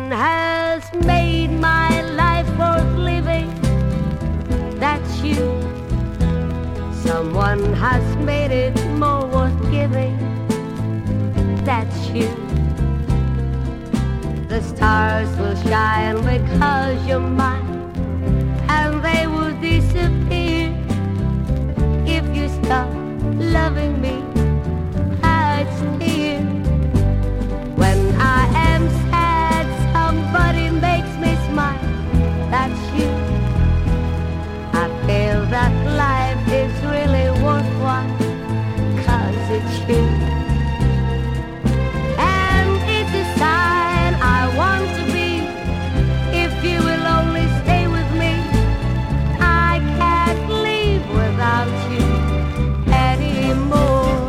Someone has made my life worth living. That's you. Someone has made it more worth giving. That's you. The stars will shine because you're mine, and they will disappear if you stop loving me. I'd steer. When I am sad, somebody makes me smile. That's you. I feel that life is really worthwhile, 'cause it's you. And it's a sign I want to be. If you will only stay with me, I can't live without you anymore.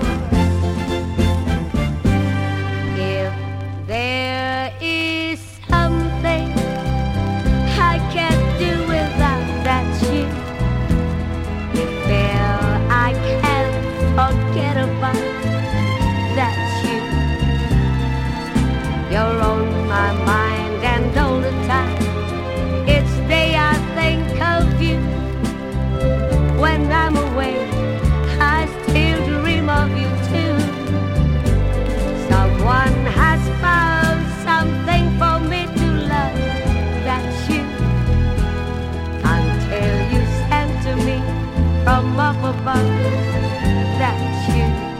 If there is something I can't do without, that's you. If there I can't forget about, that's you. You're on my mind and all the time. Each day I think of you. When I'm away, I still dream of you too. Someone has found something for me to love. That's you. Until you send to me from up above. That's you.